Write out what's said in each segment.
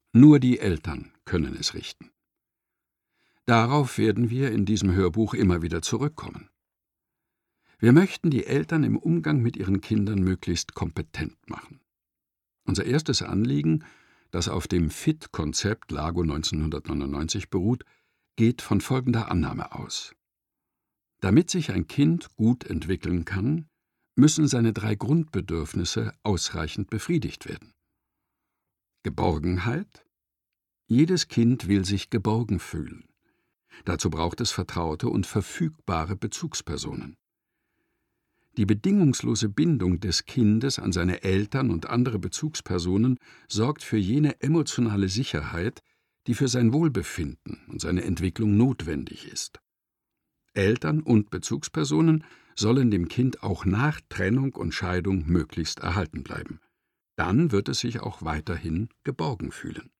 Nur die Eltern können es richten. Darauf werden wir in diesem Hörbuch immer wieder zurückkommen. Wir möchten die Eltern im Umgang mit ihren Kindern möglichst kompetent machen. Unser erstes Anliegen, das auf dem FIT-Konzept Lago 1999 beruht, geht von folgender Annahme aus. Damit sich ein Kind gut entwickeln kann, müssen seine 3 Grundbedürfnisse ausreichend befriedigt werden. Geborgenheit. Jedes Kind will sich geborgen fühlen. Dazu braucht es vertraute und verfügbare Bezugspersonen. Die bedingungslose Bindung des Kindes an seine Eltern und andere Bezugspersonen sorgt für jene emotionale Sicherheit, die für sein Wohlbefinden und seine Entwicklung notwendig ist. Eltern und Bezugspersonen sollen dem Kind auch nach Trennung und Scheidung möglichst erhalten bleiben. Dann wird es sich auch weiterhin geborgen fühlen.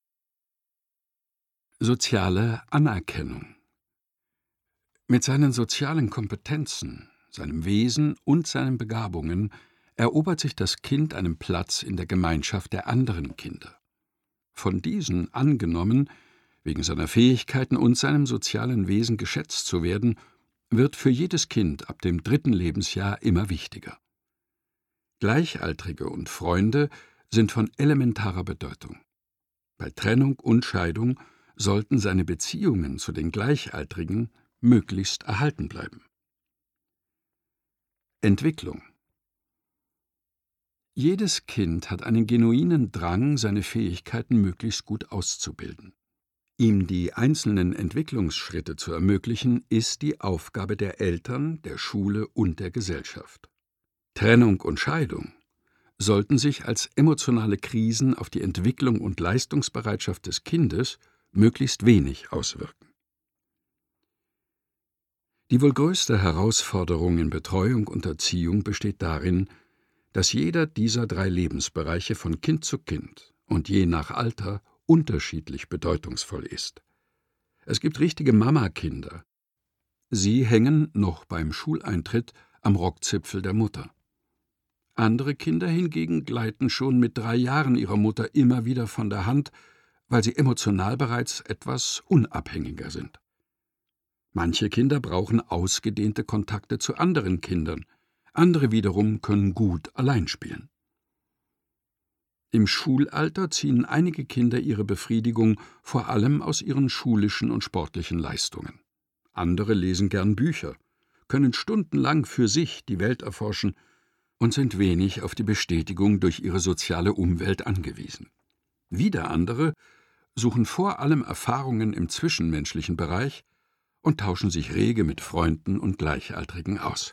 Soziale Anerkennung. Mit seinen sozialen Kompetenzen, seinem Wesen und seinen Begabungen erobert sich das Kind einen Platz in der Gemeinschaft der anderen Kinder. Von diesen angenommen, wegen seiner Fähigkeiten und seinem sozialen Wesen geschätzt zu werden, wird für jedes Kind ab dem 3. Lebensjahr immer wichtiger. Gleichaltrige und Freunde sind von elementarer Bedeutung. Bei Trennung und Scheidung sollten seine Beziehungen zu den Gleichaltrigen möglichst erhalten bleiben. Entwicklung. Jedes Kind hat einen genuinen Drang, seine Fähigkeiten möglichst gut auszubilden. Ihm die einzelnen Entwicklungsschritte zu ermöglichen, ist die Aufgabe der Eltern, der Schule und der Gesellschaft. Trennung und Scheidung sollten sich als emotionale Krisen auf die Entwicklung und Leistungsbereitschaft des Kindes möglichst wenig auswirken. Die wohl größte Herausforderung in Betreuung und Erziehung besteht darin, dass jeder dieser 3 Lebensbereiche von Kind zu Kind und je nach Alter unterschiedlich bedeutungsvoll ist. Es gibt richtige Mamakinder. Sie hängen noch beim Schuleintritt am Rockzipfel der Mutter. Andere Kinder hingegen gleiten schon mit 3 Jahren ihrer Mutter immer wieder von der Hand, weil sie emotional bereits etwas unabhängiger sind. Manche Kinder brauchen ausgedehnte Kontakte zu anderen Kindern, andere wiederum können gut allein spielen. Im Schulalter ziehen einige Kinder ihre Befriedigung vor allem aus ihren schulischen und sportlichen Leistungen. Andere lesen gern Bücher, können stundenlang für sich die Welt erforschen und sind wenig auf die Bestätigung durch ihre soziale Umwelt angewiesen. Wieder andere suchen vor allem Erfahrungen im zwischenmenschlichen Bereich und tauschen sich rege mit Freunden und Gleichaltrigen aus.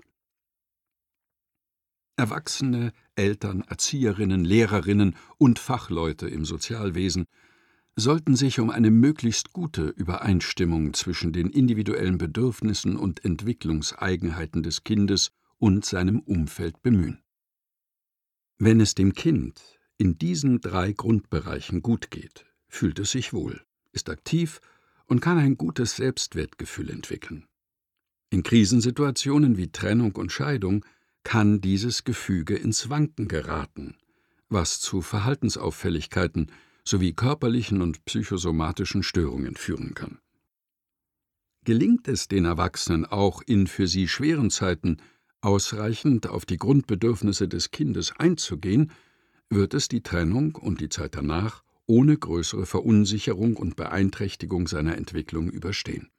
Erwachsene, Eltern, Erzieherinnen, Lehrerinnen und Fachleute im Sozialwesen sollten sich um eine möglichst gute Übereinstimmung zwischen den individuellen Bedürfnissen und Entwicklungseigenheiten des Kindes und seinem Umfeld bemühen. Wenn es dem Kind in diesen 3 Grundbereichen gut geht, fühlt es sich wohl, ist aktiv und kann ein gutes Selbstwertgefühl entwickeln. In Krisensituationen wie Trennung und Scheidung kann dieses Gefüge ins Wanken geraten, was zu Verhaltensauffälligkeiten sowie körperlichen und psychosomatischen Störungen führen kann. Gelingt es den Erwachsenen auch in für sie schweren Zeiten ausreichend auf die Grundbedürfnisse des Kindes einzugehen, wird es die Trennung und die Zeit danach ohne größere Verunsicherung und Beeinträchtigung seiner Entwicklung überstehen.